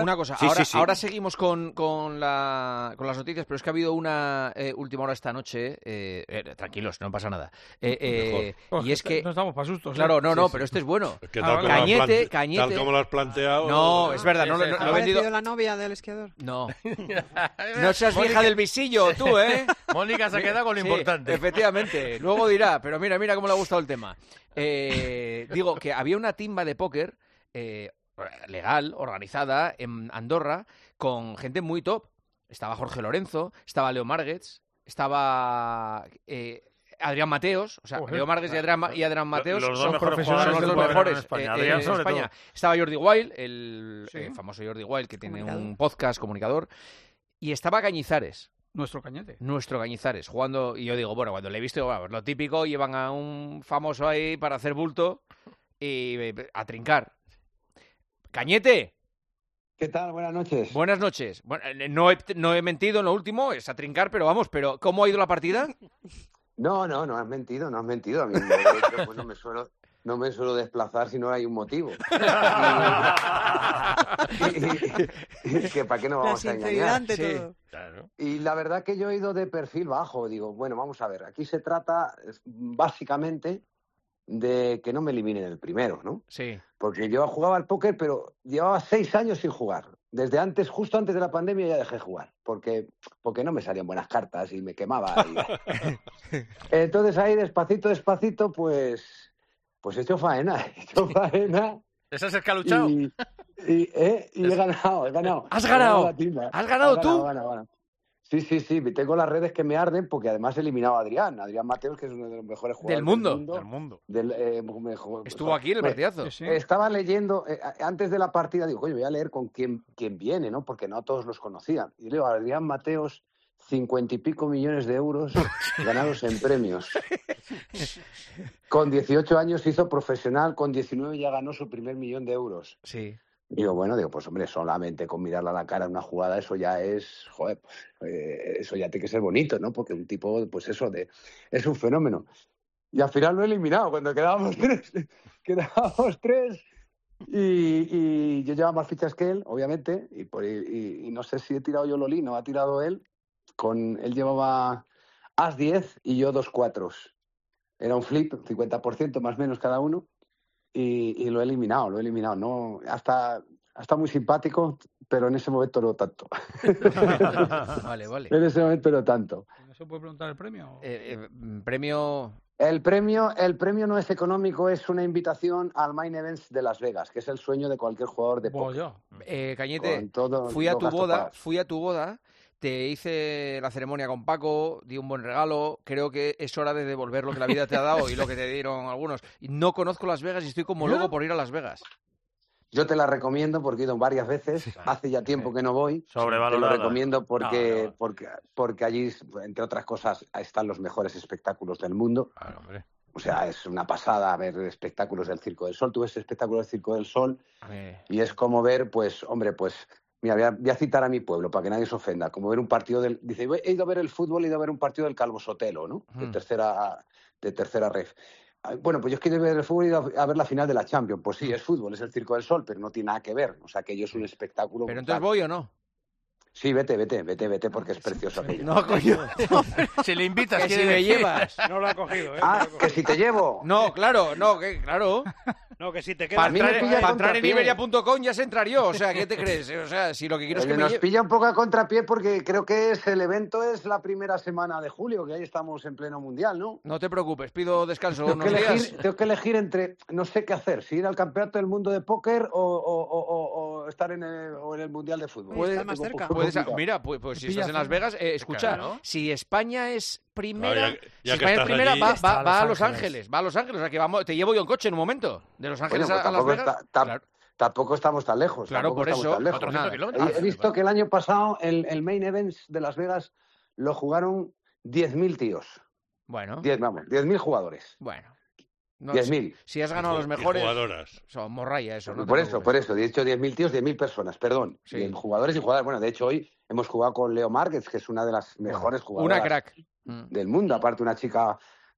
Una cosa, Sí, ahora, sí. ahora seguimos con las noticias, pero es que ha habido una última hora esta noche. Tranquilos, no pasa nada. Y es que... No estamos para sustos. Claro, no, Sí, no, sí. pero este es bueno. Es que Ah, vale. Cañete. tal como lo has planteado... No, es verdad, no ¿Ha he vendido... aparecido la novia del esquiador? No. No seas vieja del visillo, tú, ¿eh? Mónica se ha quedado con lo Sí, importante. efectivamente. Luego dirá, pero mira cómo le ha gustado el tema. Digo que había una timba de póker legal, organizada, en Andorra, con gente muy top. Estaba Jorge Lorenzo, estaba Leo Márquez, estaba Adrián Mateos. O sea, Joder. Leo Márquez y Adrián Mateos Los dos son mejores profesionales son los del dos póker mejores en España. Adrián, en sobre España. todo. Estaba Jordi Wild, el Sí. famoso Jordi Wild, que tiene Comunicador. un podcast, comunicador. Y estaba Cañizares. Nuestro Cañete. Nuestro Cañizares, jugando, y yo digo, bueno, cuando le he visto, bueno, lo típico, llevan a un famoso ahí para hacer bulto y a trincar. Cañete, ¿Qué tal? Buenas noches. buenas noches. Bueno, no he mentido en lo último, es a trincar, pero vamos, ¿cómo ha ido la partida? No has mentido, no has mentido. A mí, de hecho, pues no me suelo desplazar si no hay un motivo. Y que para qué nos La vamos a sinceridad engañar. ante Sí. todo. Claro. Y la verdad que yo he ido de perfil bajo. Digo, bueno, vamos a ver, aquí se trata básicamente de que no me eliminen el primero, ¿no? Sí. Porque yo jugaba al póker, pero llevaba 6 años sin jugar. Desde antes, justo antes de la pandemia, ya dejé de jugar. Porque no me salían buenas cartas y me quemaba. Entonces ahí, despacito, pues he hecho faena. ¿Ese es el que ha luchado? Y he ganado. ¿Has ganado? La timba. ¿Has ganado tú? Ganado. Sí. Tengo las redes que me arden porque además he eliminado a Adrián Mateos, que es uno de los mejores jugadores Del mundo. Del mundo. Estuvo aquí en el partidazo. Sí. Estaba leyendo, antes de la partida, digo, oye, voy a leer con quién viene, ¿no? Porque no todos los conocían. Y leo a Adrián Mateos, 50 y pico millones de euros ganados en premios. Con 18 años se hizo profesional, con 19 ya ganó su primer 1.000.000 de euros. Sí. Digo, pues hombre, solamente con mirarla a la cara en una jugada, eso ya es, eso ya tiene que ser bonito, ¿no? Porque un tipo, pues eso, es un fenómeno. Y al final lo he eliminado, cuando quedábamos tres, y yo llevaba más fichas que él, obviamente, y no sé si he tirado yo Lolín o ha tirado él, él llevaba As 10 y yo 2 cuatros. Era un flip, 50% más o menos cada uno. Y lo he eliminado. No, hasta muy simpático, pero en ese momento no tanto. Vale. En ese momento no tanto. ¿No se puede preguntar el premio? Premio... El premio no es económico, es una invitación al Main Events de Las Vegas, que es el sueño de cualquier jugador de póker. Cañete, Con todo fui a los tu gastos boda, pagados. te hice la ceremonia con Paco, di un buen regalo, creo que es hora de devolver lo que la vida te ha dado y lo que te dieron algunos. Y no conozco Las Vegas y estoy como loco por ir a Las Vegas. Yo te la recomiendo porque he ido varias veces, hace ya tiempo que no voy. Sobrevalorada. Te lo recomiendo porque, No. porque allí, entre otras cosas, están los mejores espectáculos del mundo. Claro, hombre. O sea, es una pasada ver espectáculos del Circo del Sol. Tú ves espectáculos del Circo del Sol y es como ver, pues, hombre, pues... Mira, voy a citar a mi pueblo para que nadie se ofenda. Como ver un partido del... Dice, he ido a ver el fútbol, he ido a ver un partido del Calvo Sotelo, ¿no? De tercera ref. Bueno, pues yo es que he ido a ver el fútbol y he ido a ver la final de la Champions. Pues sí, es fútbol, es el Circo del Sol, pero no tiene nada que ver. O sea, que ello es un espectáculo... ¿Pero brutal. entonces voy o no? Sí, vete, porque es precioso aquello. No, coño. Si le invitas, Que si quiere me decir. llevas. No lo ha cogido, ¿eh? Ah, que si te llevo. No, claro, claro. No, que si te Para quedas... mí me pilla entrar en contrapié. Iberia.com ya se entraría. O sea, ¿qué te crees? O sea, si lo que quiero es que me Nos lleve... pilla un poco a contrapié porque creo que el evento es la primera semana de julio, que ahí estamos en pleno mundial, ¿no? No te preocupes, pido descanso Tengo unos días. tengo que elegir entre, no sé qué hacer, si ir al campeonato del mundo de póker o estar en el mundial de fútbol. Puede estar más cerca. Mira, pues si estás en Las Vegas, escucha, Claro. si España es primera, Claro, ya si que España es estás primera, allí- va a Los Ángeles, o sea que vamos, te llevo yo en coche en un momento, de Los Ángeles Bueno, pues a Las Vegas. tampoco tampoco estamos tan lejos. Claro, tampoco por estamos eso, tan lejos. 400 kilómetros. He visto que el año pasado el Main Events de Las Vegas lo jugaron 10.000 tíos. Bueno, 10.000 jugadores. bueno. No, 10.000. si has ganado a los Y mejores, jugadoras. son morralla eso, ¿no? Por eso. He dicho 10.000 tíos, 10.000 personas, perdón. Sí. 10 jugadores y jugadoras. Bueno, de hecho, hoy hemos jugado con Leo Márquez, que es una de las mejores jugadoras Una crack. del mundo. Aparte, una chica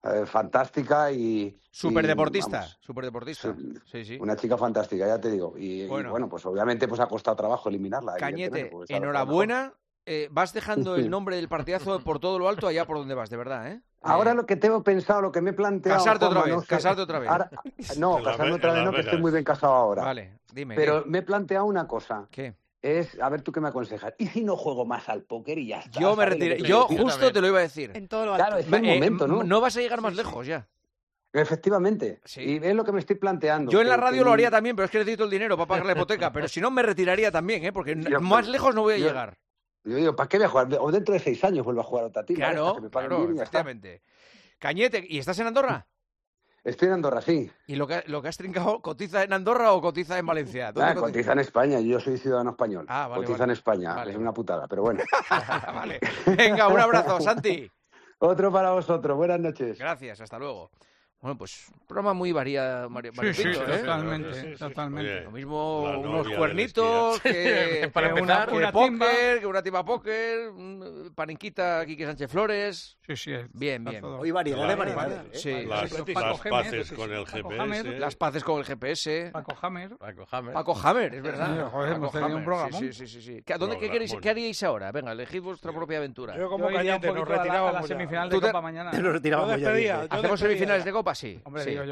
fantástica y... Superdeportista, vamos, superdeportista. Sí, sí. Una chica fantástica, ya te digo. Y bueno, pues obviamente pues ha costado trabajo eliminarla. Cañete, enhorabuena. Vas dejando el nombre del partidazo por todo lo alto allá por donde vas, de verdad, ¿eh? Ahora lo que tengo pensado, lo que me he planteado... Casarte otra Juanma, vez, casarte otra vez. Ahora, no, casarme otra vez no, que estoy muy bien casado ahora. Vale, dime. Pero me he planteado una cosa. ¿Qué? Es, a ver, ¿tú qué me aconsejas? ¿Y si no juego más al póker y ya está? Yo me retiré. Yo justo te lo iba a decir. En todo lo alto. Claro, es el momento, ¿no? No vas a llegar más lejos ya. Efectivamente. Sí. Y es lo que me estoy planteando. Yo en la radio lo haría también, pero es que necesito el dinero para pagar la hipoteca. Pero si no, me retiraría también, ¿eh? Porque más lejos no voy a llegar. Yo digo, ¿para qué voy a jugar? O dentro de 6 años vuelvo a jugar otra timba. Claro, efectivamente. Cañete, ¿y estás en Andorra? Estoy en Andorra, sí. ¿Y lo que has trincado, cotiza en Andorra o cotiza en Valencia? Cotiza en España, yo soy ciudadano español. Vale, cotiza en España, es una putada, pero bueno. Vale. Venga, un abrazo, Santi. Otro para vosotros, buenas noches. Gracias, hasta luego. Bueno, pues un programa muy variado, Sí, ¿eh? totalmente, totalmente. Oye, Lo mismo la unos novia cuernitos que Para empezar, una póker, que una timba póker, paninquita Quique Sánchez Flores. Sí, Bien, bien. Hoy variedad de variedades. Sí. Las paces con el GPS. Las paces con el GPS. Paco Hammer. Paco Hammer, es verdad. Joder, hemos tenido un programa. Sí. ¿Qué haríais ahora? Venga, elegid vuestra propia aventura. Yo como Cañete nos retirábamos a la semifinal de Copa mañana. Nos retirábamos ya. ¿Hacemos semifinales de Copa? Sí. Hombre, sí. digo yo.